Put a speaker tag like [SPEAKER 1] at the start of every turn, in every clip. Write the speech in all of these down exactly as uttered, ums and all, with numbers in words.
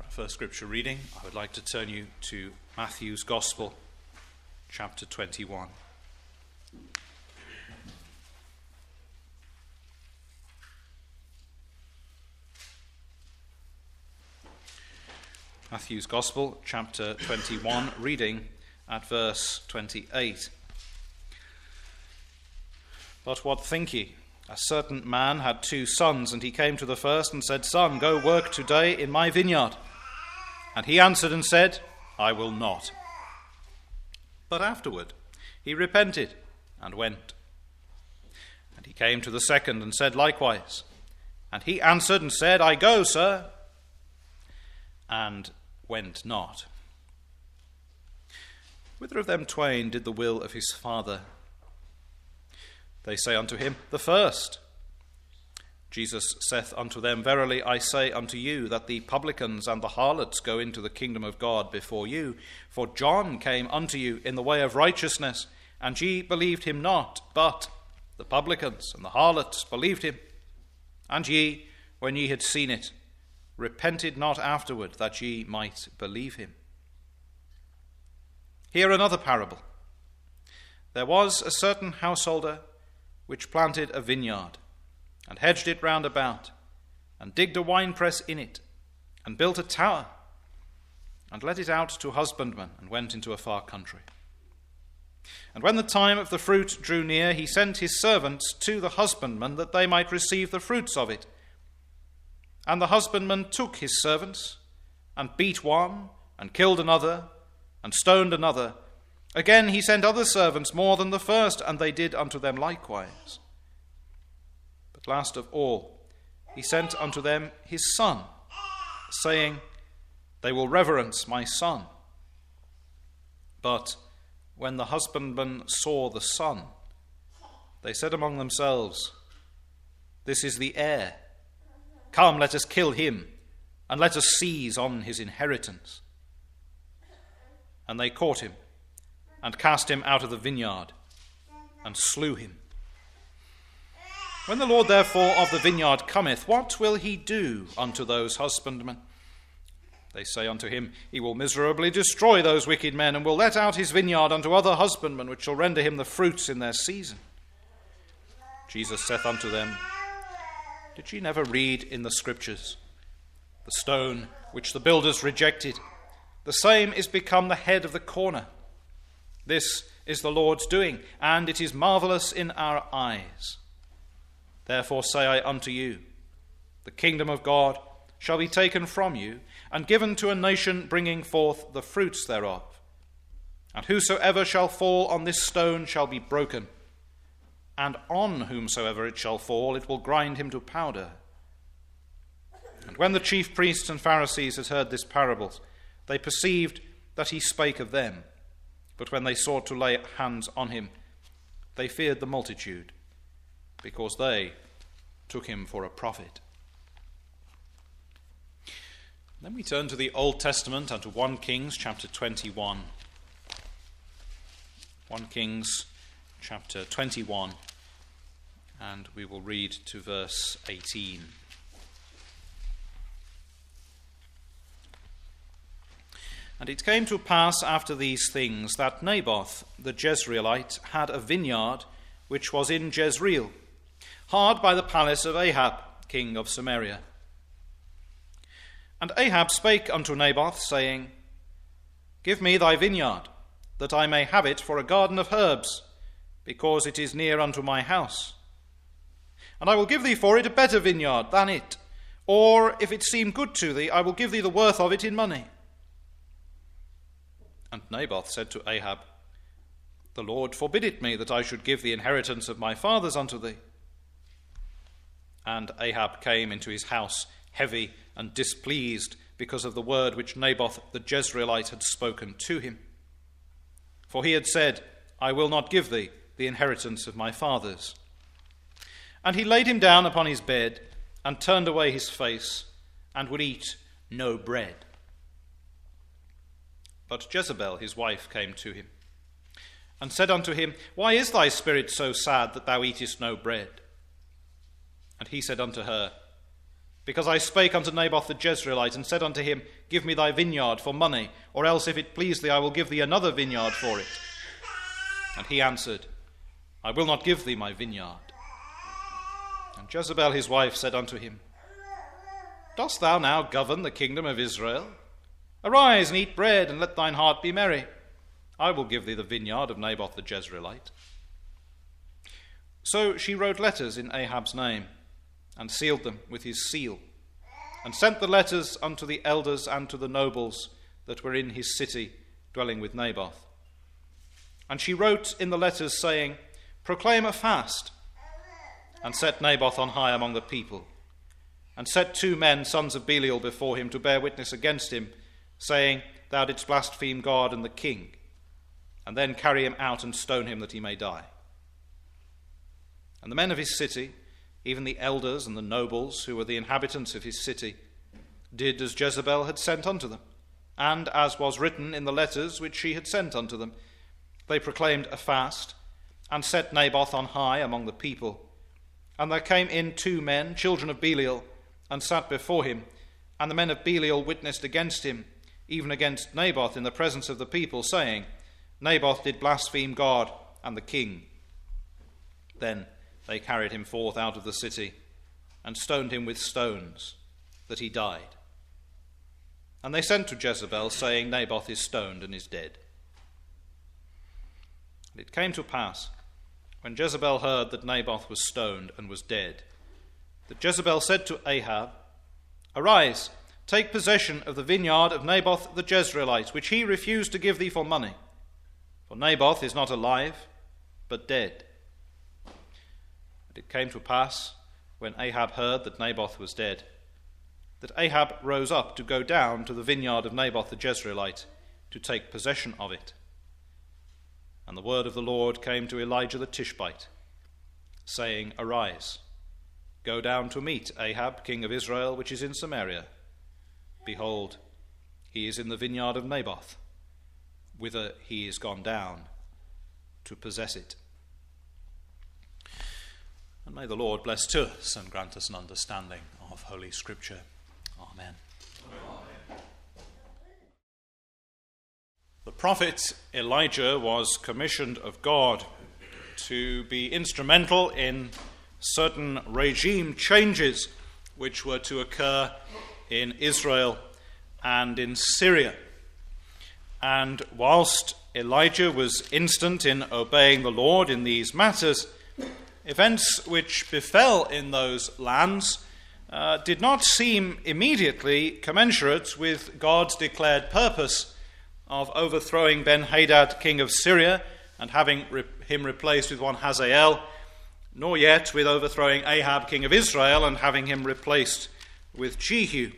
[SPEAKER 1] For scripture reading, I would like to turn you to Matthew's Gospel, chapter twenty-one. Matthew's Gospel, chapter twenty-one, reading at verse twenty-eight. But what think ye? A certain man had two sons, and he came to the first and said, Son, go work today in my vineyard. And he answered and said, I will not. But afterward he repented and went. And he came to the second and said likewise. And he answered and said, I go, sir, and went not. Whither of them twain did the will of his father? They say unto him, the first. Jesus saith unto them, Verily I say unto you, that the publicans and the harlots go into the kingdom of God before you. For John came unto you in the way of righteousness, and ye believed him not, but the publicans and the harlots believed him. And ye, when ye had seen it, repented not afterward, that ye might believe him. Hear another parable. There was a certain householder which planted a vineyard, and hedged it round about, and digged a winepress in it, and built a tower, and let it out to husbandmen, and went into a far country. And when the time of the fruit drew near, he sent his servants to the husbandmen, that they might receive the fruits of it. And the husbandman took his servants, and beat one, and killed another, and stoned another. Again he sent other servants more than the first, and they did unto them likewise. But last of all, he sent unto them his son, saying, They will reverence my son. But when the husbandmen saw the son, they said among themselves, This is the heir. Come, let us kill him, and let us seize on his inheritance. And they caught him, and cast him out of the vineyard, and slew him. When the Lord therefore of the vineyard cometh, what will he do unto those husbandmen? They say unto him, He will miserably destroy those wicked men, and will let out his vineyard unto other husbandmen, which shall render him the fruits in their season. Jesus saith unto them, Did ye never read in the Scriptures, The stone which the builders rejected, the same is become the head of the corner. This is the Lord's doing, and it is marvelous in our eyes. Therefore say I unto you, the kingdom of God shall be taken from you, and given to a nation bringing forth the fruits thereof. And whosoever shall fall on this stone shall be broken, and on whomsoever it shall fall, it will grind him to powder. And when the chief priests and Pharisees had heard this parable, they perceived that he spake of them. But when they sought to lay hands on him, they feared the multitude, because they took him for a prophet. Then we turn to the Old Testament and to First Kings chapter twenty-one. First Kings chapter twenty-one, and we will read to verse eighteen. And it came to pass after these things that Naboth the Jezreelite had a vineyard which was in Jezreel, hard by the palace of Ahab, king of Samaria. And Ahab spake unto Naboth, saying, Give me thy vineyard, that I may have it for a garden of herbs, because it is near unto my house. And I will give thee for it a better vineyard than it, or if it seem good to thee, I will give thee the worth of it in money. And Naboth said to Ahab, The Lord forbid it me that I should give the inheritance of my fathers unto thee. And Ahab came into his house heavy and displeased because of the word which Naboth the Jezreelite had spoken to him. For he had said, I will not give thee the inheritance of my fathers. And he laid him down upon his bed, and turned away his face, and would eat no bread. But Jezebel his wife came to him, and said unto him, Why is thy spirit so sad that thou eatest no bread? And he said unto her, because I spake unto Naboth the Jezreelite, and said unto him, Give me thy vineyard for money, or else if it please thee, I will give thee another vineyard for it. And he answered, I will not give thee my vineyard. And Jezebel his wife said unto him, Dost thou now govern the kingdom of Israel? Arise and eat bread, and let thine heart be merry. I will give thee the vineyard of Naboth the Jezreelite. So she wrote letters in Ahab's name, and sealed them with his seal, and sent the letters unto the elders and to the nobles that were in his city, dwelling with Naboth. And she wrote in the letters, saying, Proclaim a fast, and set Naboth on high among the people, and set two men, sons of Belial, before him to bear witness against him, saying, Thou didst blaspheme God and the king, and then carry him out and stone him that he may die. And the men of his city, even the elders and the nobles, who were the inhabitants of his city, did as Jezebel had sent unto them, and as was written in the letters which she had sent unto them. They proclaimed a fast, and set Naboth on high among the people. And there came in two men, children of Belial, and sat before him. And the men of Belial witnessed against him, even against Naboth, in the presence of the people, saying, Naboth did blaspheme God and the king. Then they carried him forth out of the city, and stoned him with stones, that he died. And they sent to Jezebel, saying, Naboth is stoned and is dead. And it came to pass, when Jezebel heard that Naboth was stoned and was dead, that Jezebel said to Ahab, Arise, take possession of the vineyard of Naboth the Jezreelite, which he refused to give thee for money. For Naboth is not alive, but dead. And it came to pass, when Ahab heard that Naboth was dead, that Ahab rose up to go down to the vineyard of Naboth the Jezreelite, to take possession of it. And the word of the Lord came to Elijah the Tishbite, saying, Arise, go down to meet Ahab, king of Israel, which is in Samaria. Behold, he is in the vineyard of Naboth, whither he is gone down to possess it. And may the Lord bless to us and grant us an understanding of Holy Scripture. Amen. Amen. The prophet Elijah was commissioned of God to be instrumental in certain regime changes which were to occur in Israel and in Syria. And whilst Elijah was instant in obeying the Lord in these matters, events which befell in those lands uh, did not seem immediately commensurate with God's declared purpose of overthrowing Ben-Hadad, king of Syria, and having re- him replaced with one Hazael, nor yet with overthrowing Ahab, king of Israel, and having him replaced with Jehu.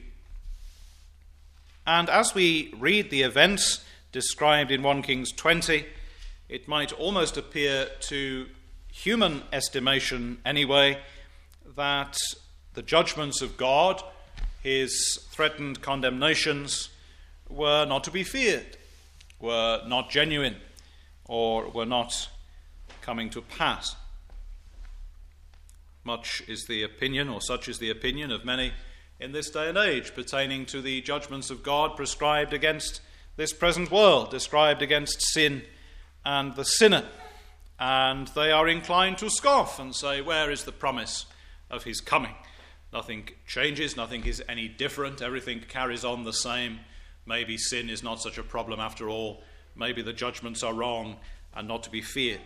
[SPEAKER 1] And as we read the events described in First Kings twenty, it might almost appear to human estimation anyway, that the judgments of God, his threatened condemnations, were not to be feared, were not genuine, or were not coming to pass. Much is the opinion, or such is the opinion of many in this day and age, pertaining to the judgments of God prescribed against this present world, described against sin and the sinner. And they are inclined to scoff and say, where is the promise of his coming? Nothing changes, nothing is any different, everything carries on the same. Maybe sin is not such a problem after all. Maybe the judgments are wrong and not to be feared.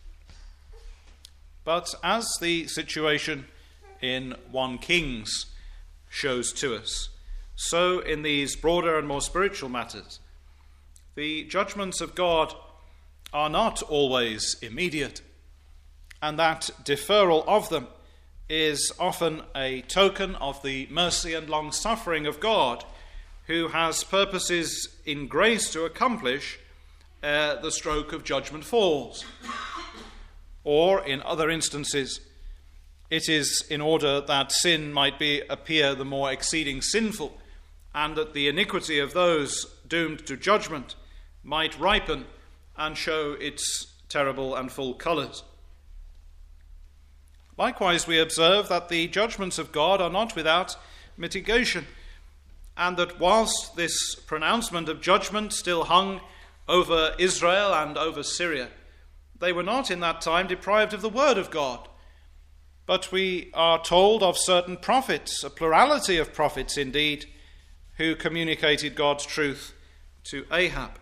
[SPEAKER 1] But as the situation in First Kings shows to us, so in these broader and more spiritual matters, the judgments of God are not always immediate, and that deferral of them is often a token of the mercy and long-suffering of God, who has purposes in grace to accomplish ere the stroke of judgment falls. Or, in other instances, it is in order that sin might be appear the more exceeding sinful, and that the iniquity of those doomed to judgment might ripen and show its terrible and full colours. Likewise, we observe that the judgments of God are not without mitigation, and that whilst this pronouncement of judgment still hung over Israel and over Syria, they were not in that time deprived of the word of God. But we are told of certain prophets, a plurality of prophets indeed, who communicated God's truth to Ahab.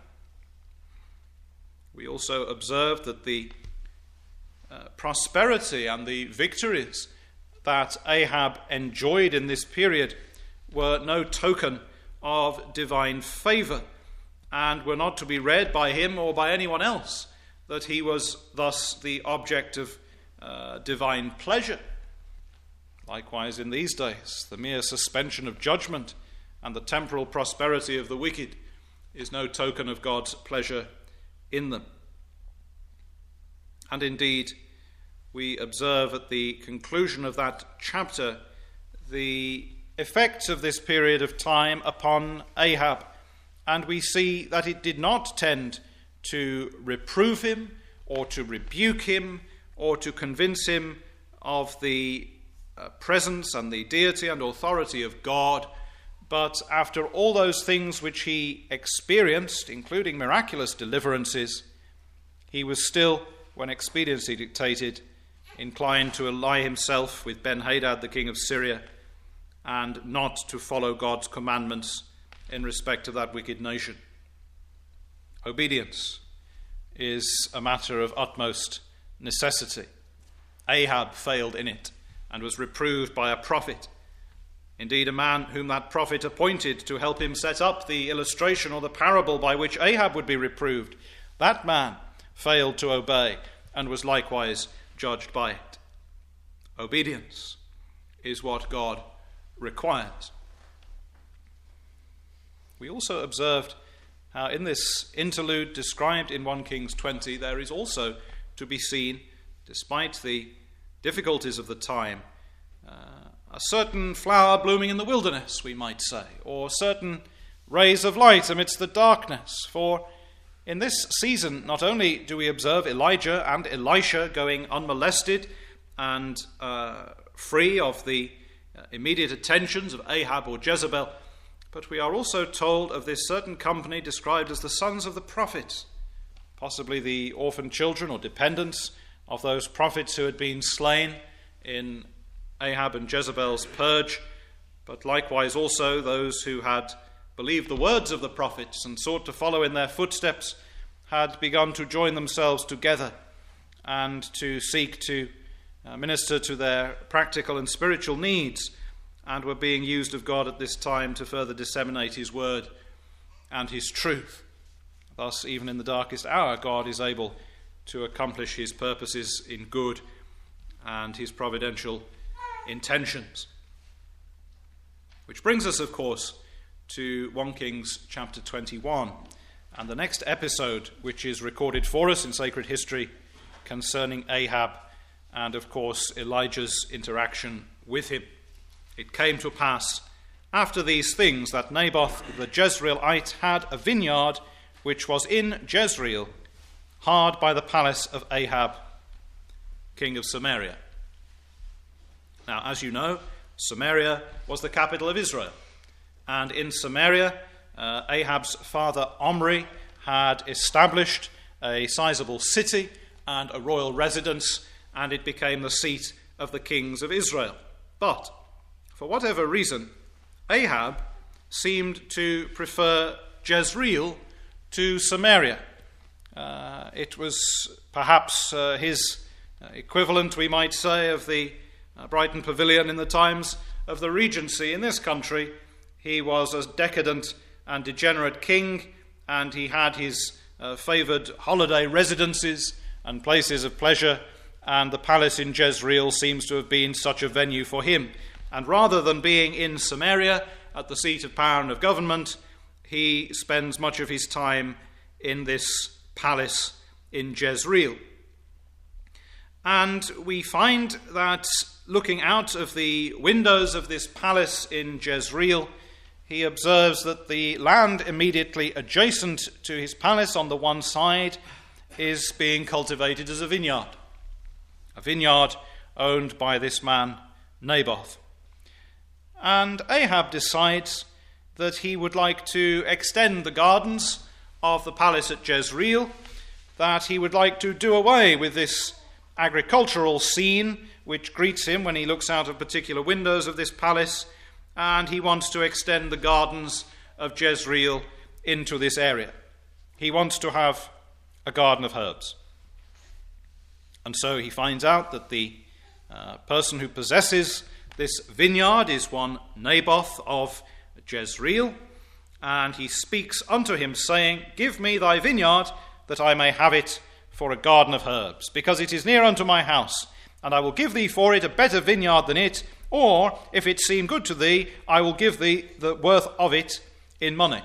[SPEAKER 1] We also observe that the uh, prosperity and the victories that Ahab enjoyed in this period were no token of divine favour, and were not to be read by him or by anyone else that he was thus the object of uh, divine pleasure. Likewise, in these days, the mere suspension of judgment and the temporal prosperity of the wicked is no token of God's pleasure in them. And indeed, we observe at the conclusion of that chapter the effects of this period of time upon Ahab, and we see that it did not tend to reprove him or to rebuke him or to convince him of the uh, presence and the deity and authority of God, but after all those things which he experienced, including miraculous deliverances, he was still, when expediency dictated, inclined to ally himself with Ben-Hadad, the king of Syria, and not to follow God's commandments in respect of that wicked nation. Obedience is a matter of utmost necessity. Ahab failed in it and was reproved by a prophet. Indeed, a man whom that prophet appointed to help him set up the illustration or the parable by which Ahab would be reproved, that man failed to obey and was likewise judged by it. Obedience is what God requires. We also observed how in this interlude described in First Kings twenty, there is also to be seen, despite the difficulties of the time, uh, a certain flower blooming in the wilderness, we might say, or certain rays of light amidst the darkness. For in this season, not only do we observe Elijah and Elisha going unmolested and uh, free of the uh, immediate attentions of Ahab or Jezebel, but we are also told of this certain company described as the sons of the prophets, possibly the orphan children or dependents of those prophets who had been slain in Ahab and Jezebel's purge, but likewise also those who had believed the words of the prophets and sought to follow in their footsteps, had begun to join themselves together and to seek to uh, minister to their practical and spiritual needs, and were being used of God at this time to further disseminate his word and his truth. Thus, even in the darkest hour, God is able to accomplish his purposes in good and his providential intentions. Which brings us, of course, to First Kings chapter twenty-one, and the next episode which is recorded for us in sacred history concerning Ahab and, of course, Elijah's interaction with him. It came to pass after these things that Naboth the Jezreelite had a vineyard which was in Jezreel, hard by the palace of Ahab, king of Samaria. Now, as you know, Samaria was the capital of Israel. And in Samaria, uh, Ahab's father Omri had established a sizable city and a royal residence, and it became the seat of the kings of Israel. But, for whatever reason, Ahab seemed to prefer Jezreel to Samaria. Uh, it was perhaps uh, his equivalent, we might say, of the uh, Brighton Pavilion in the times of the Regency in this country. He was a decadent and degenerate king, and he had his uh, favoured holiday residences and places of pleasure, and the palace in Jezreel seems to have been such a venue for him. And rather than being in Samaria at the seat of power and of government, he spends much of his time in this palace in Jezreel. And we find that looking out of the windows of this palace in Jezreel, he observes that the land immediately adjacent to his palace on the one side is being cultivated as a vineyard. A vineyard owned by this man, Naboth. And Ahab decides that he would like to extend the gardens of the palace at Jezreel, that he would like to do away with this agricultural scene which greets him when he looks out of particular windows of this palace, and he wants to extend the gardens of Jezreel into this area. He wants to have a garden of herbs. And so he finds out that the uh, person who possesses this vineyard is one Naboth of Jezreel, and he speaks unto him, saying, Give me thy vineyard, that I may have it for a garden of herbs, because it is near unto my house, and I will give thee for it a better vineyard than it, or, if it seem good to thee, I will give thee the worth of it in money.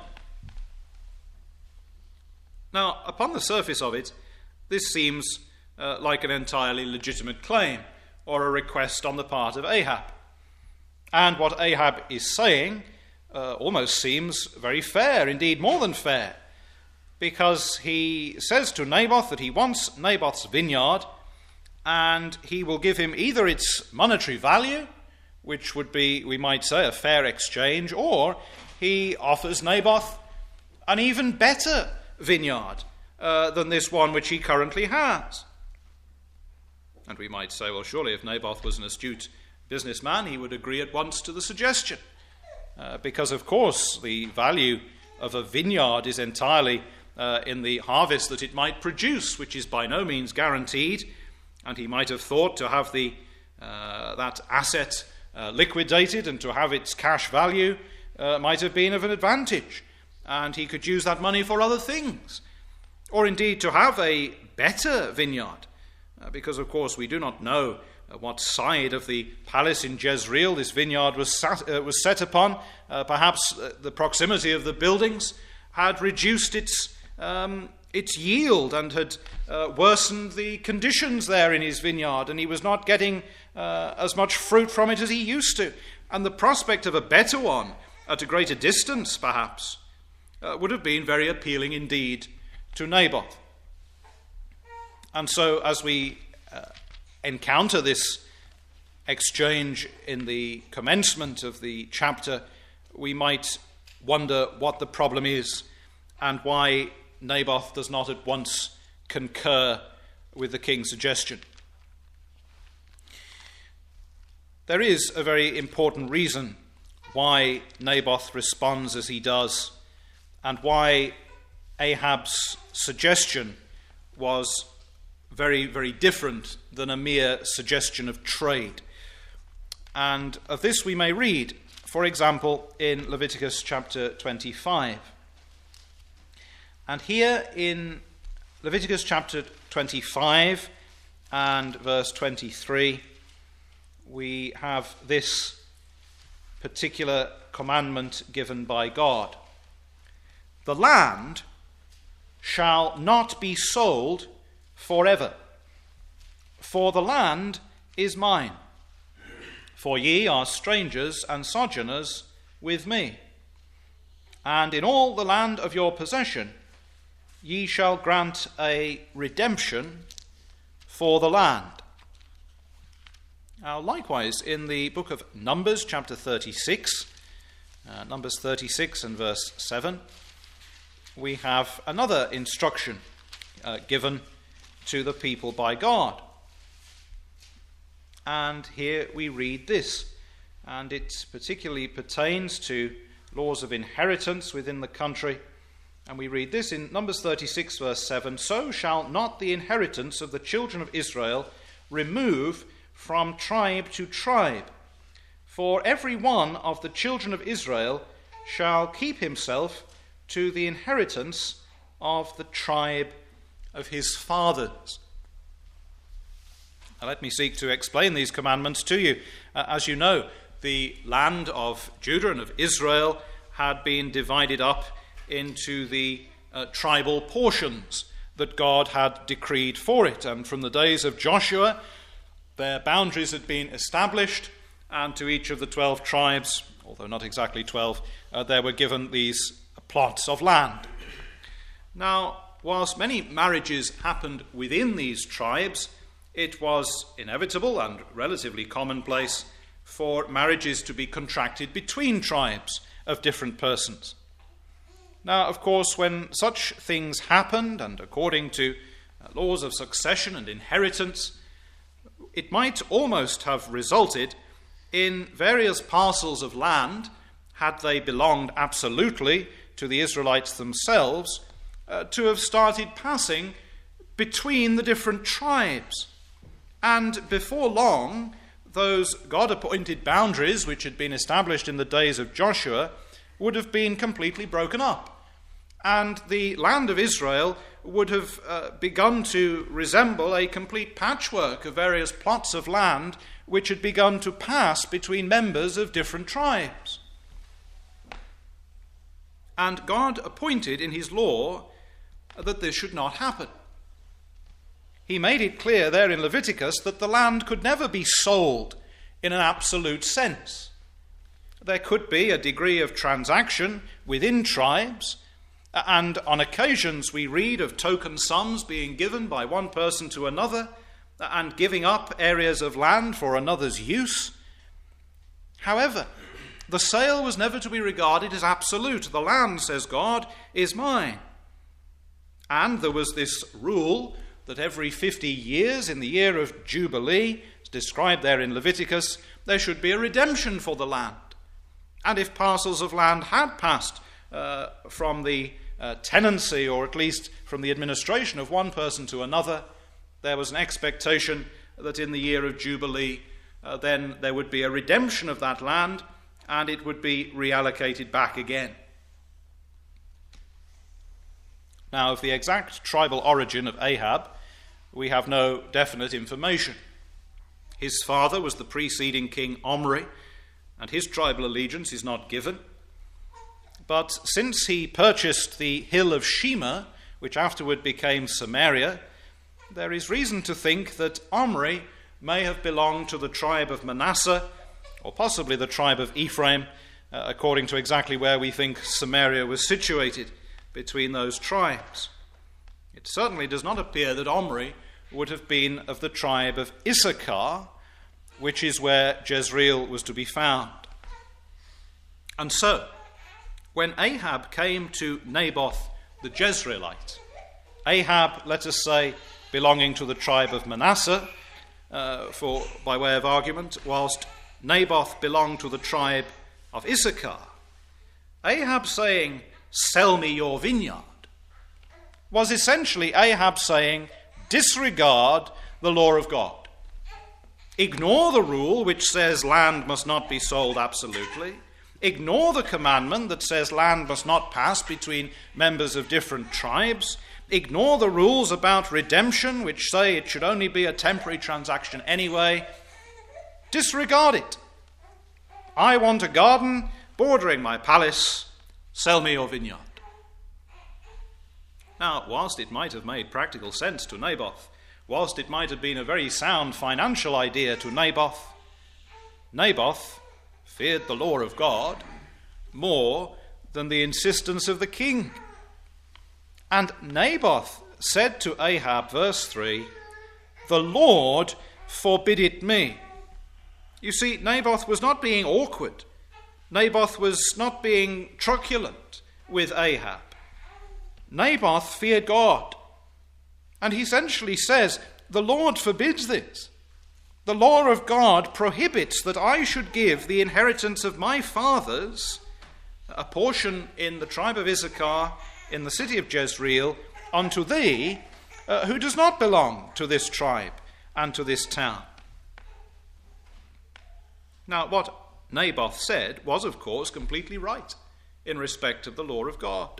[SPEAKER 1] Now, upon the surface of it, this seems uh, like an entirely legitimate claim, or a request on the part of Ahab. And what Ahab is saying uh, almost seems very fair, indeed more than fair, because he says to Naboth that he wants Naboth's vineyard, and he will give him either its monetary value, which would be, we might say, a fair exchange, or he offers Naboth an even better vineyard uh, than this one which he currently has. And we might say, well, surely if Naboth was an astute businessman, he would agree at once to the suggestion, uh, because, of course, the value of a vineyard is entirely uh, in the harvest that it might produce, which is by no means guaranteed, and he might have thought to have the uh, that asset uh, liquidated and to have its cash value uh, might have been of an advantage, and he could use that money for other things, or indeed to have a better vineyard, uh, because, of course, we do not know uh, what side of the palace in Jezreel this vineyard was, sat, uh, was set upon. Uh, perhaps uh, the proximity of the buildings had reduced its um, its yield and had uh, worsened the conditions there in his vineyard, and he was not getting uh, as much fruit from it as he used to. And the prospect of a better one, at a greater distance perhaps, uh, would have been very appealing indeed to Naboth. And so as we uh, encounter this exchange in the commencement of the chapter, we might wonder what the problem is and why Naboth does not at once concur with the king's suggestion. There is a very important reason why Naboth responds as he does, and why Ahab's suggestion was very, very different than a mere suggestion of trade. And of this we may read, for example, in Leviticus chapter twenty-five. And here in Leviticus chapter twenty-five and verse twenty-three, we have this particular commandment given by God. The land shall not be sold forever, for the land is mine. For ye are strangers and sojourners with me. And in all the land of your possession ye shall grant a redemption for the land. Now, likewise, in the book of Numbers, chapter thirty-six, uh, Numbers thirty-six and verse seven, we have another instruction uh, given to the people by God. And here we read this, and it particularly pertains to laws of inheritance within the country. And we read this in Numbers thirty-six, verse seven, So shall not the inheritance of the children of Israel remove from tribe to tribe, for every one of the children of Israel shall keep himself to the inheritance of the tribe of his fathers. Now, let me seek to explain these commandments to you. Uh, as you know, the land of Judah and of Israel had been divided up into the uh, tribal portions that God had decreed for it. And from the days of Joshua, their boundaries had been established, and to each of the twelve tribes, although not exactly twelve, uh, there were given these plots of land. Now, whilst many marriages happened within these tribes, it was inevitable and relatively commonplace for marriages to be contracted between tribes of different persons. Now, of course, when such things happened, and according to laws of succession and inheritance, it might almost have resulted in various parcels of land, had they belonged absolutely to the Israelites themselves, uh, to have started passing between the different tribes. And before long, those God-appointed boundaries which had been established in the days of Joshua would have been completely broken up. And the land of Israel would have uh, begun to resemble a complete patchwork of various plots of land which had begun to pass between members of different tribes. And God appointed in his law that this should not happen. He made it clear there in Leviticus that the land could never be sold in an absolute sense. There could be a degree of transaction within tribes, and on occasions we read of token sums being given by one person to another and giving up areas of land for another's use. However, the sale was never to be regarded as absolute. The land, says God, is mine. And there was this rule that every fifty years, in the year of Jubilee, as described there in Leviticus, there should be a redemption for the land. And if parcels of land had passed uh, from the uh, tenancy, or at least from the administration of one person to another, there was an expectation that in the year of Jubilee, uh, then there would be a redemption of that land, and it would be reallocated back again. Now, of the exact tribal origin of Ahab, we have no definite information. His father was the preceding king Omri, and his tribal allegiance is not given. But since he purchased the hill of Shema, which afterward became Samaria, there is reason to think that Omri may have belonged to the tribe of Manasseh, or possibly the tribe of Ephraim, uh, according to exactly where we think Samaria was situated between those tribes. It certainly does not appear that Omri would have been of the tribe of Issachar, which is where Jezreel was to be found. And so, when Ahab came to Naboth the Jezreelite, Ahab, let us say, belonging to the tribe of Manasseh, uh, for by way of argument, whilst Naboth belonged to the tribe of Issachar, Ahab saying, "Sell me your vineyard," was essentially Ahab saying, disregard the law of God. Ignore the rule which says land must not be sold absolutely. Ignore the commandment that says land must not pass between members of different tribes. Ignore the rules about redemption which say it should only be a temporary transaction anyway. Disregard it. I want a garden bordering my palace. Sell me your vineyard. Now, whilst it might have made practical sense to Naboth, whilst it might have been a very sound financial idea to Naboth, Naboth feared the law of God more than the insistence of the king. And Naboth said to Ahab, verse three, "The Lord forbid it me." You see, Naboth was not being awkward. Naboth was not being truculent with Ahab. Naboth feared God. And he essentially says, the Lord forbids this. The law of God prohibits that I should give the inheritance of my fathers, a portion in the tribe of Issachar, in the city of Jezreel, unto thee, uh, who does not belong to this tribe and to this town. Now, what Naboth said was, of course, completely right in respect of the law of God.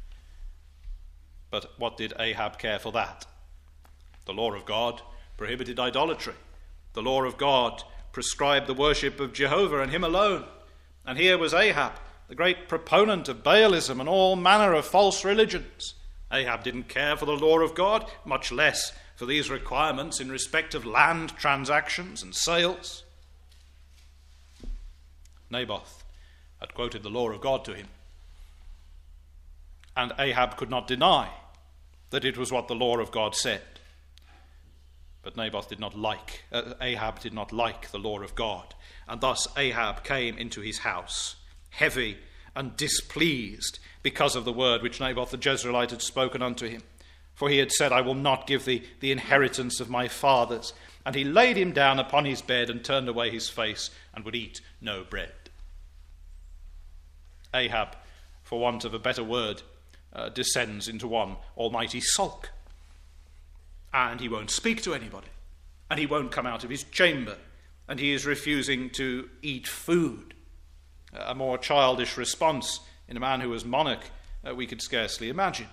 [SPEAKER 1] But what did Ahab care for that? The law of God prohibited idolatry. The law of God prescribed the worship of Jehovah and him alone. And here was Ahab, the great proponent of Baalism and all manner of false religions. Ahab didn't care for the law of God, much less for these requirements in respect of land transactions and sales. Naboth had quoted the law of God to him, and Ahab could not deny that it was what the law of God said. But Naboth did not like, uh, Ahab did not like the law of God. And thus Ahab came into his house, heavy and displeased, because of the word which Naboth the Jezreelite had spoken unto him. For he had said, I will not give thee the inheritance of my fathers. And he laid him down upon his bed and turned away his face and would eat no bread. Ahab, for want of a better word, uh, descends into one almighty sulk. And he won't speak to anybody. And he won't come out of his chamber. And he is refusing to eat food. A more childish response in a man who was monarch uh, we could scarcely imagine.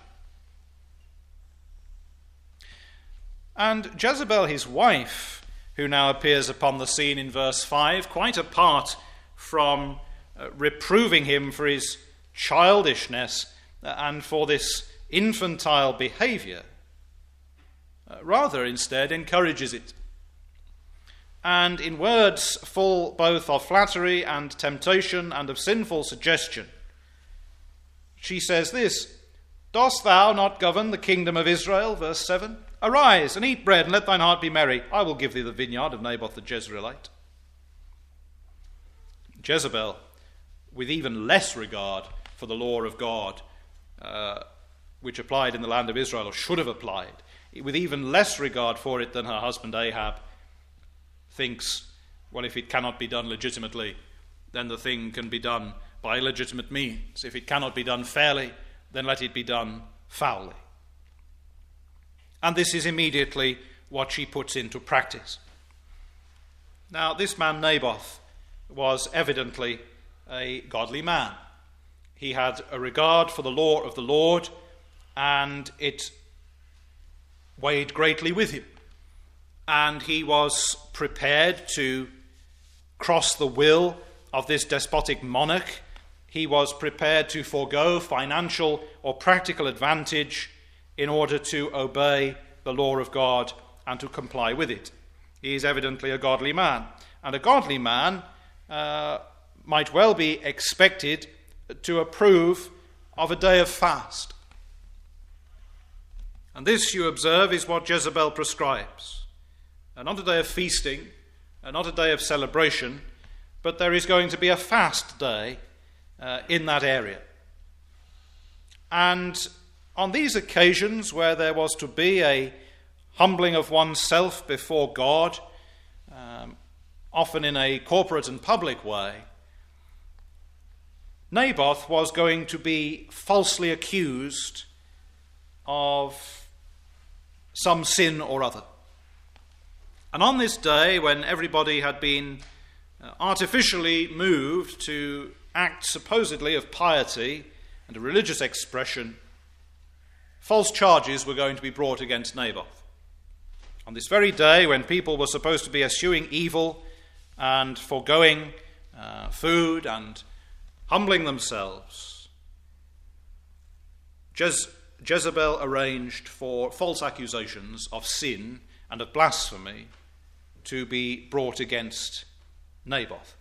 [SPEAKER 1] And Jezebel, his wife, who now appears upon the scene in verse five, quite apart from uh, reproving him for his childishness uh, and for this infantile behavior, uh, rather instead encourages it. And in words full both of flattery and temptation and of sinful suggestion, she says this, Dost thou not govern the kingdom of Israel? Verse seven. Arise and eat bread and let thine heart be merry. I will give thee the vineyard of Naboth the Jezreelite. Jezebel, with even less regard for the law of God, uh, which applied in the land of Israel, or should have applied, with even less regard for it than her husband Ahab, thinks, well, if it cannot be done legitimately, then the thing can be done by legitimate means. If it cannot be done fairly, then let it be done foully. And this is immediately what she puts into practice. Now, this man Naboth was evidently a godly man. He had a regard for the law of the Lord, and it weighed greatly with him. And he was prepared to cross the will of this despotic monarch. He was prepared to forego financial or practical advantage in order to obey the law of God and to comply with it. He is evidently a godly man. And a godly man uh, might well be expected to approve of a day of fast. And this, you observe, is what Jezebel prescribes. And not a day of feasting, and not a day of celebration, but there is going to be a fast day uh, in that area. And on these occasions where there was to be a humbling of oneself before God, um, often in a corporate and public way, Naboth was going to be falsely accused of some sin or other. And on this day, when everybody had been artificially moved to act supposedly of piety and a religious expression, false charges were going to be brought against Naboth. On this very day, when people were supposed to be eschewing evil and foregoing uh, food and humbling themselves, Jez- Jezebel arranged for false accusations of sin and of blasphemy to be brought against Naboth.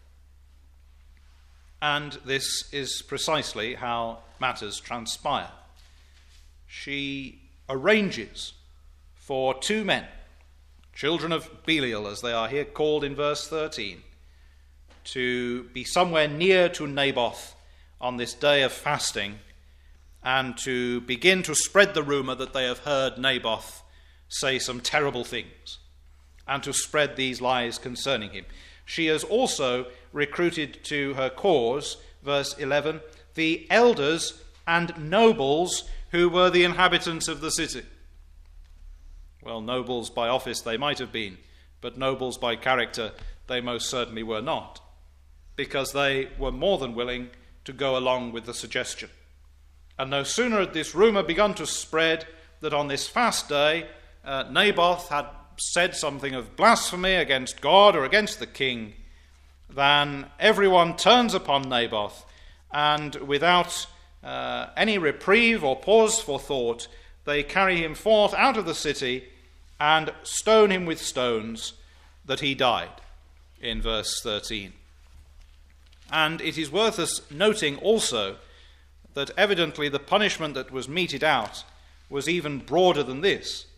[SPEAKER 1] And this is precisely how matters transpire. She arranges for two men, children of Belial, as they are here called in verse thirteen, to be somewhere near to Naboth on this day of fasting and to begin to spread the rumor that they have heard Naboth say some terrible things and to spread these lies concerning him. She has also recruited to her cause, verse eleven, the elders and nobles who were the inhabitants of the city. Well, nobles by office they might have been, but nobles by character they most certainly were not, because they were more than willing to go along with the suggestion. And no sooner had this rumour begun to spread that on this fast day uh, Naboth had said something of blasphemy against God or against the king, than everyone turns upon Naboth, and without uh, any reprieve or pause for thought, they carry him forth out of the city and stone him with stones, that he died, in verse thirteen. And it is worth us noting also that evidently the punishment that was meted out was even broader than this.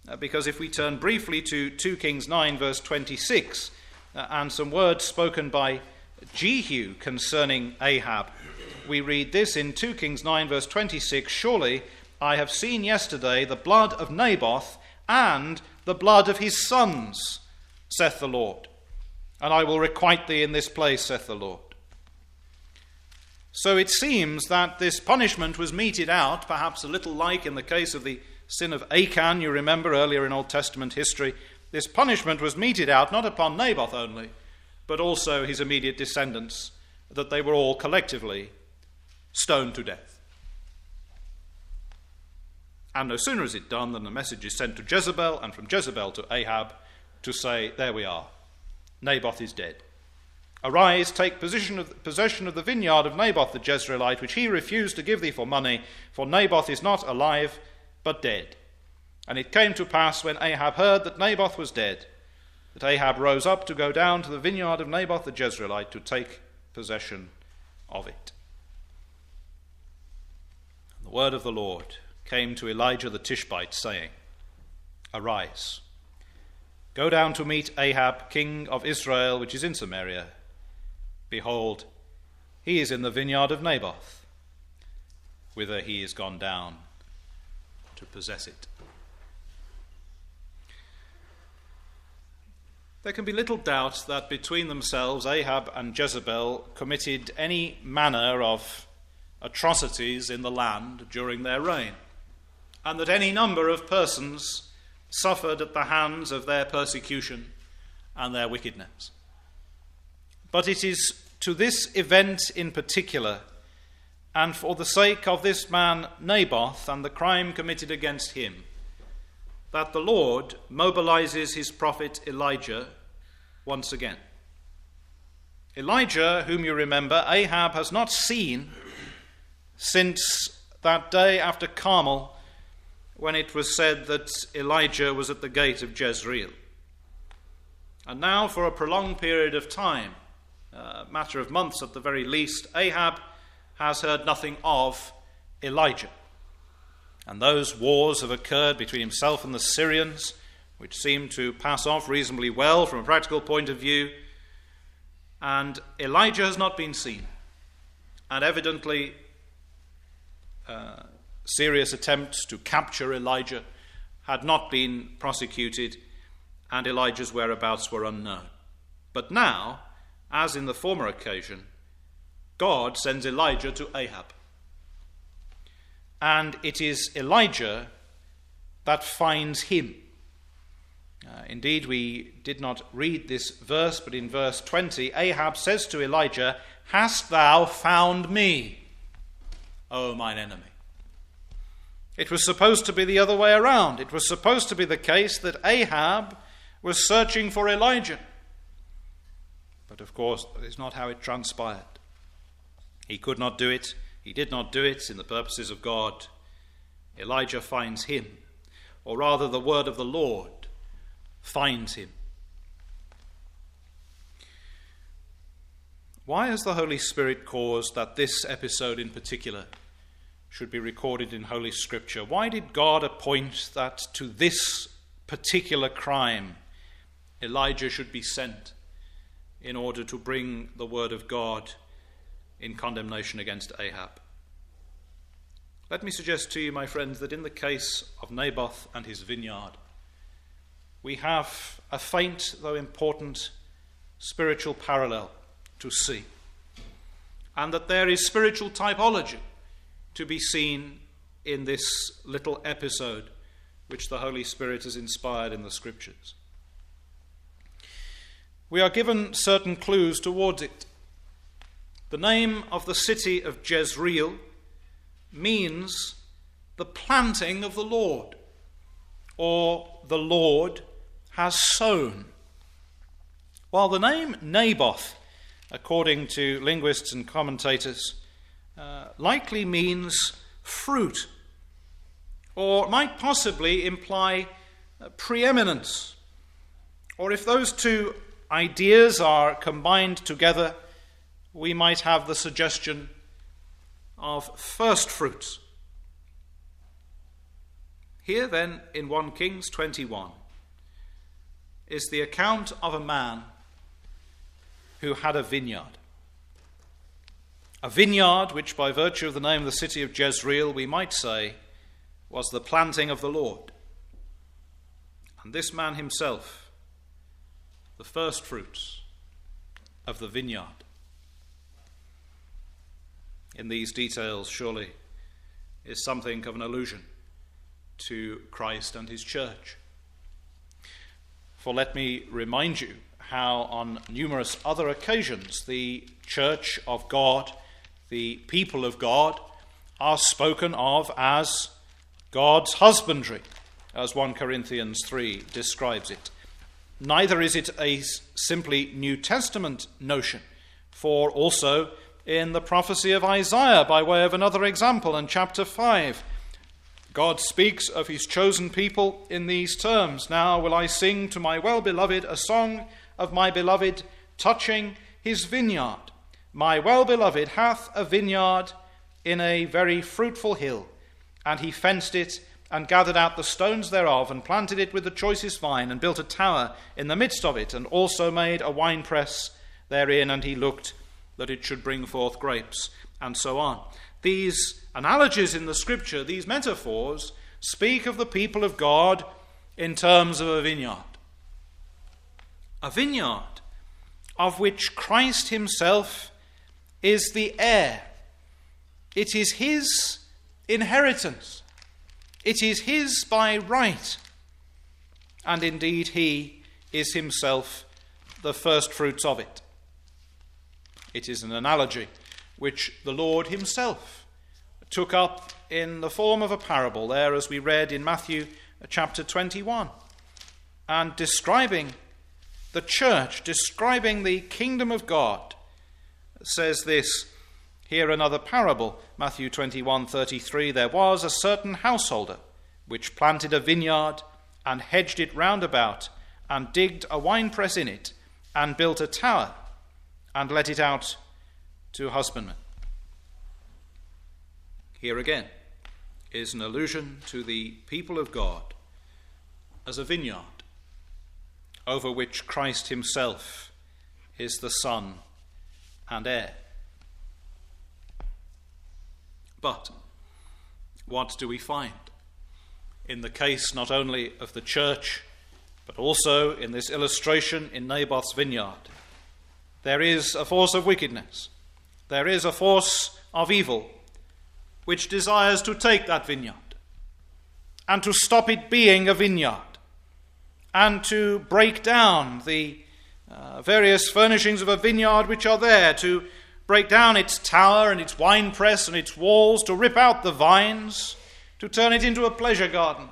[SPEAKER 1] uh, because if we turn briefly to two Kings nine, verse twenty-six, uh, and some words spoken by Jehu concerning Ahab, we read this in two Kings nine, verse twenty-six, "Surely I have seen yesterday the blood of Naboth and the blood of his sons, saith the Lord, and I will requite thee in this place, saith the Lord." So it seems that this punishment was meted out, perhaps a little like in the case of the sin of Achan, you remember earlier in Old Testament history. This punishment was meted out not upon Naboth only, but also his immediate descendants, that they were all collectively stoned to death. And no sooner is it done than a message is sent to Jezebel, and from Jezebel to Ahab, to say, there we are, Naboth is dead. Arise, take possession of, possession of the vineyard of Naboth the Jezreelite, which he refused to give thee for money, for Naboth is not alive, but dead. And it came to pass, when Ahab heard that Naboth was dead, that Ahab rose up to go down to the vineyard of Naboth the Jezreelite to take possession of it. And the word of the Lord came to Elijah the Tishbite, saying, Arise, go down to meet Ahab, king of Israel, which is in Samaria. Behold, he is in the vineyard of Naboth, whither he is gone down to possess it. There can be little doubt that between themselves Ahab and Jezebel committed any manner of atrocities in the land during their reign, and that any number of persons suffered at the hands of their persecution and their wickedness. But it is to this event in particular, and for the sake of this man Naboth and the crime committed against him, that the Lord mobilizes his prophet Elijah once again. Elijah, whom you remember, Ahab has not seen since that day after Carmel, when it was said that Elijah was at the gate of Jezreel. And now, for a prolonged period of time, a matter of months at the very least, Ahab has heard nothing of Elijah. And those wars have occurred between himself and the Syrians, which seem to pass off reasonably well from a practical point of view. And Elijah has not been seen. And evidently, uh, serious attempts to capture Elijah had not been prosecuted, and Elijah's whereabouts were unknown. But now, as in the former occasion, God sends Elijah to Ahab. And it is Elijah that finds him. Uh, indeed, we did not read this verse, but in verse twenty, Ahab says to Elijah, Hast thou found me, O mine enemy? It was supposed to be the other way around. It was supposed to be the case that Ahab was searching for Elijah. But of course, that is not how it transpired. He could not do it. He did not do it in the purposes of God. Elijah finds him, or rather the word of the Lord finds him. Why has the Holy Spirit caused that this episode in particular should be recorded in Holy Scripture? Why did God appoint that to this particular crime Elijah should be sent in order to bring the word of God in condemnation against Ahab? Let me suggest to you, my friends, that in the case of Naboth and his vineyard, we have a faint, though important, spiritual parallel to see, and that there is spiritual typology to be seen in this little episode which the Holy Spirit has inspired in the Scriptures. We are given certain clues towards it. The name of the city of Jezreel means the planting of the Lord, or the Lord has sown. While the name Naboth, according to linguists and commentators, uh, likely means fruit, or might possibly imply uh, preeminence, or if those two ideas are combined together, we might have the suggestion of first fruits. Here then, in First Kings twenty-one, is the account of a man who had a vineyard. A vineyard which, by virtue of the name of the city of Jezreel, we might say, was the planting of the Lord. And this man himself, the first fruits of the vineyard. In these details, surely, is something of an allusion to Christ and his church. For let me remind you how on numerous other occasions the church of God, the people of God, are spoken of as God's husbandry, as First Corinthians three describes it. Neither is it a simply New Testament notion, for also in the prophecy of Isaiah, by way of another example, in chapter five, God speaks of his chosen people in these terms: "Now will I sing to my well-beloved a song of my beloved touching his vineyard. My well-beloved hath a vineyard in a very fruitful hill, and he fenced it and gathered out the stones thereof, and planted it with the choicest vine, and built a tower in the midst of it, and also made a winepress therein, and he looked that it should bring forth grapes," and so on. These analogies in the scripture, these metaphors, speak of the people of God in terms of a vineyard. A vineyard of which Christ himself is the heir. It is his inheritance. It is his by right. And indeed he is himself the first fruits of it. It is an analogy which the Lord himself took up in the form of a parable there, as we read in Matthew chapter twenty-one, and describing the church, describing the kingdom of God, says this, here another parable, Matthew twenty-one thirty-three, "There was a certain householder which planted a vineyard and hedged it round about, and digged a winepress in it, and built a tower, and let it out to husbandmen." Here again is an allusion to the people of God as a vineyard over which Christ himself is the son and heir. But what do we find in the case not only of the church, but also in this illustration in Naboth's vineyard? There is a force of wickedness. There is a force of evil which desires to take that vineyard and to stop it being a vineyard and to break down the uh, various furnishings of a vineyard which are there, to break down its tower and its winepress and its walls, to rip out the vines, to turn it into a pleasure garden.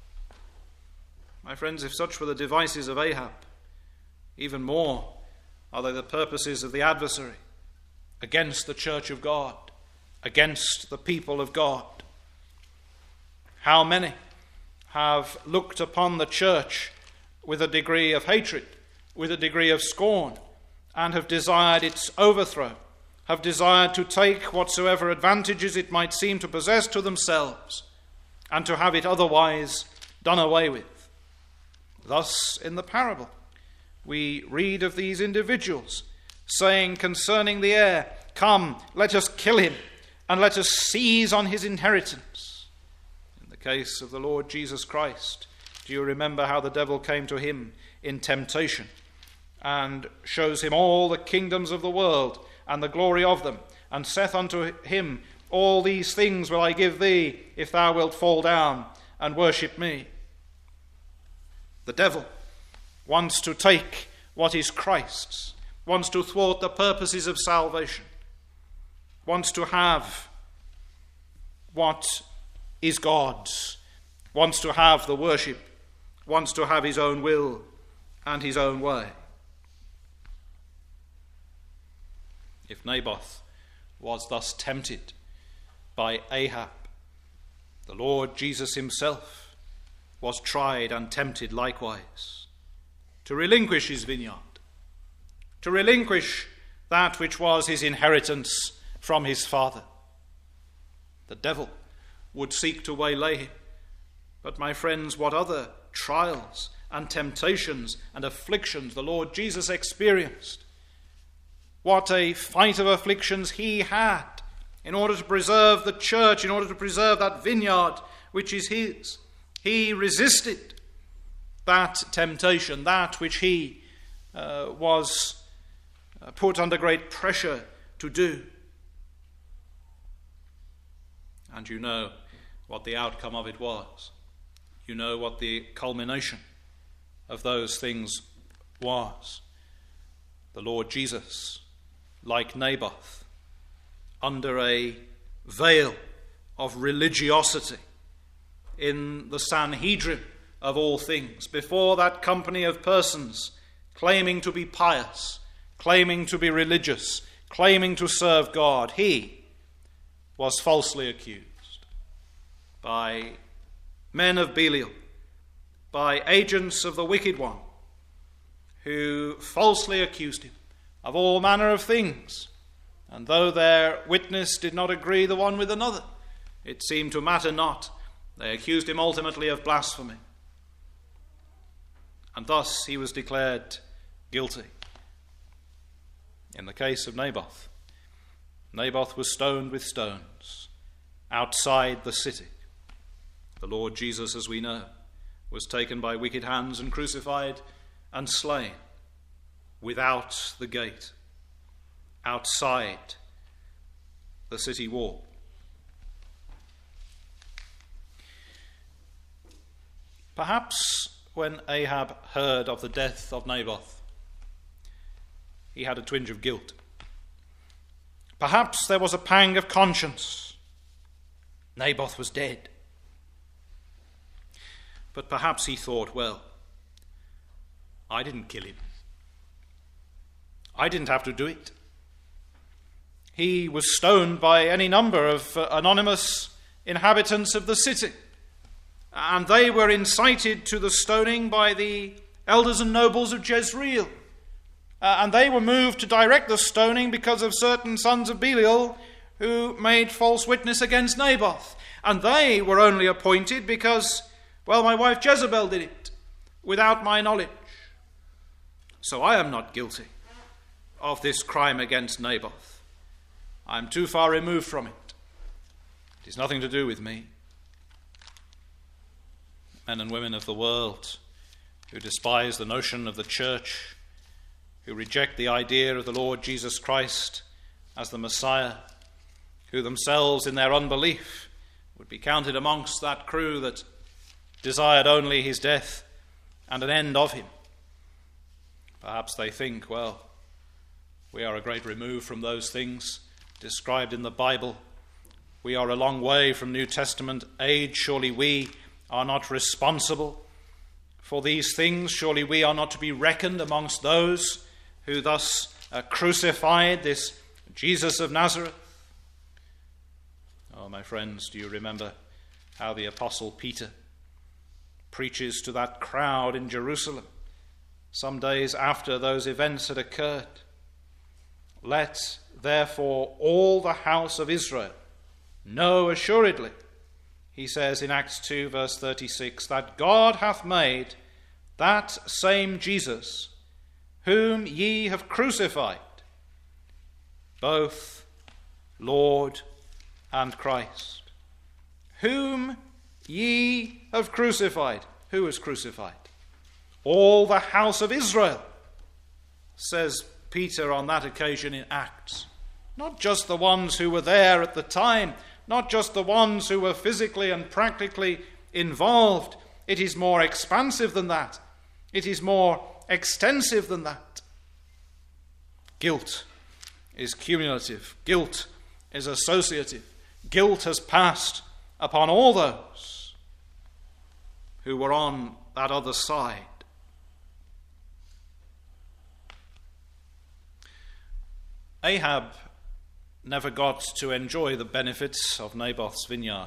[SPEAKER 1] My friends, if such were the devices of Ahab, even more are they the purposes of the adversary against the church of God, against the people of God. How many have looked upon the church with a degree of hatred, with a degree of scorn, and have desired its overthrow, have desired to take whatsoever advantages it might seem to possess to themselves, and to have it otherwise done away with. Thus, in the parable, we read of these individuals saying concerning the heir, "Come, let us kill him, and let us seize on his inheritance." In the case of the Lord Jesus Christ, do you remember how the devil came to him in temptation and shows him all the kingdoms of the world and the glory of them, and saith unto him, "All these things will I give thee, if thou wilt fall down and worship me"? The devil wants to take what is Christ's, wants to thwart the purposes of salvation, wants to have what is God's, wants to have the worship, wants to have his own will and his own way. If Naboth was thus tempted by Ahab, the Lord Jesus himself was tried and tempted likewise to relinquish his vineyard, to relinquish that which was his inheritance from his father. The devil would seek to waylay him, But my friends, what other trials and temptations and afflictions the Lord Jesus experienced. What a fight of afflictions he had in order to preserve the church, in order to preserve that vineyard which is his. He resisted that temptation, that which he uh, was uh, put under great pressure to do. And you know what the outcome of it was. You know what the culmination of those things was. The Lord Jesus, like Naboth, under a veil of religiosity in the Sanhedrin of all things, before that company of persons claiming to be pious, claiming to be religious, claiming to serve God, he was falsely accused by men of Belial, by agents of the wicked one, who falsely accused him of all manner of things. And though their witness did not agree the one with another, it seemed to matter not. They accused him ultimately of blasphemy. And thus he was declared guilty. In the case of Naboth, Naboth was stoned with stones outside the city. The Lord Jesus, as we know, was taken by wicked hands and crucified and slain without the gate, outside the city wall. Perhaps when Ahab heard of the death of Naboth, he had a twinge of guilt. Perhaps there was a pang of conscience. Naboth was dead. But perhaps he thought, well, I didn't kill him. I didn't have to do it. He was stoned by any number of uh, anonymous inhabitants of the city, and they were incited to the stoning by the elders and nobles of Jezreel. Uh, and they were moved to direct the stoning because of certain sons of Belial who made false witness against Naboth. And they were only appointed because, well, my wife Jezebel did it without my knowledge. So I am not guilty of this crime against Naboth. I am too far removed from it. It has nothing to do with me. Men and women of the world who despise the notion of the church, who reject the idea of the Lord Jesus Christ as the Messiah, who themselves in their unbelief would be counted amongst that crew that desired only his death and an end of him. Perhaps they think, well, we are a great remove from those things described in the Bible. We are a long way from New Testament age. Surely we are not responsible for these things. Surely we are not to be reckoned amongst those who thus uh, crucified this Jesus of Nazareth. Oh, my friends, do you remember how the Apostle Peter preaches to that crowd in Jerusalem some days after those events had occurred? Let therefore all the house of Israel know assuredly, he says in Acts two verse thirty-six, that God hath made that same Jesus whom ye have crucified, both Lord and Christ. Whom ye have crucified. Who was crucified? All the house of Israel, says Peter on that occasion in Acts. Not just the ones who were there at the time, not just the ones who were physically and practically involved. It is more expansive than that. It is more extensive than that. Guilt is cumulative. Guilt is associative. Guilt has passed upon all those who were on that other side. Ahab never got to enjoy the benefits of Naboth's vineyard.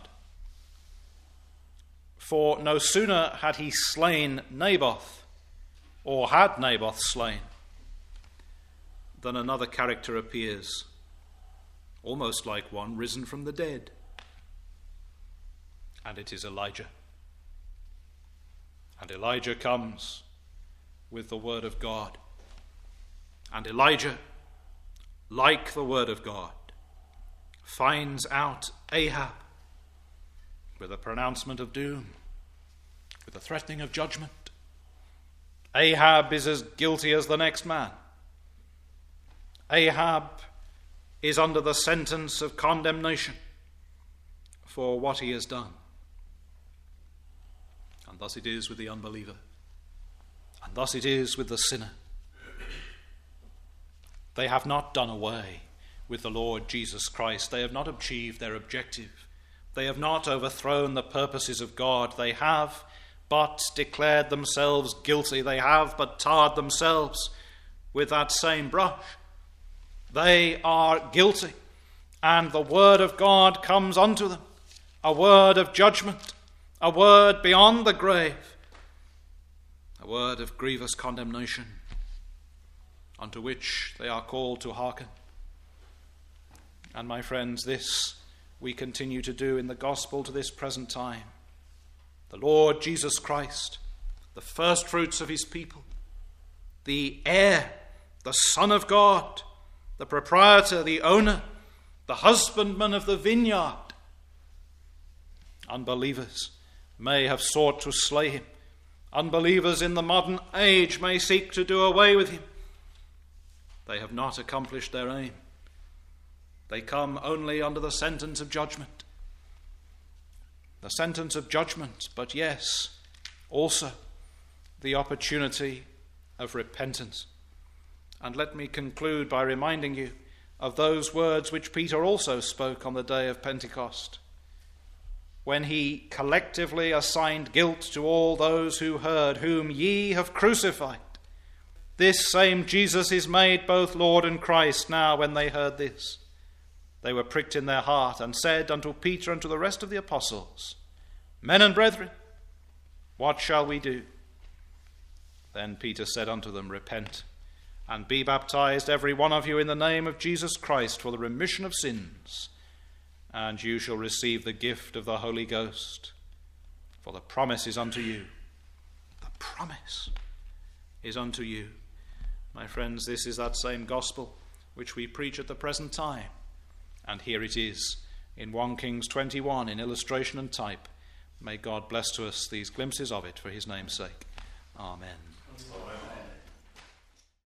[SPEAKER 1] For no sooner had he slain Naboth, or had Naboth slain, than another character appears, almost like one risen from the dead. And it is Elijah. And Elijah comes with the word of God. And Elijah, like the word of God, finds out Ahab with a pronouncement of doom, with a threatening of judgment. Ahab is as guilty as the next man. Ahab is under the sentence of condemnation for what he has done. And thus it is with the unbeliever. And thus it is with the sinner. They have not done away with the Lord Jesus Christ. They have not achieved their objective. They have not overthrown the purposes of God. They have but declared themselves guilty. They have but tarred themselves with that same brush. They are guilty, and the word of God comes unto them, a word of judgment, a word beyond the grave, a word of grievous condemnation, unto which they are called to hearken. And my friends, this we continue to do in the gospel to this present time. The Lord Jesus Christ, the first fruits of his people, the heir, the Son of God, the proprietor, the owner, the husbandman of the vineyard. Unbelievers may have sought to slay him. Unbelievers in the modern age may seek to do away with him. They have not accomplished their aim. They come only under the sentence of judgment. The sentence of judgment, but yes, also the opportunity of repentance. And let me conclude by reminding you of those words which Peter also spoke on the day of Pentecost, when he collectively assigned guilt to all those who heard, whom ye have crucified. This same Jesus is made both Lord and Christ. Now when they heard this, they were pricked in their heart, and said unto Peter and to the rest of the apostles, Men and brethren, what shall we do? Then Peter said unto them, Repent, and be baptized every one of you in the name of Jesus Christ for the remission of sins, and you shall receive the gift of the Holy Ghost. For the promise is unto you. The promise is unto you. My friends, this is that same gospel which we preach at the present time. And here it is in First Kings twenty-one in illustration and type. May God bless to us these glimpses of it for his name's sake. Amen.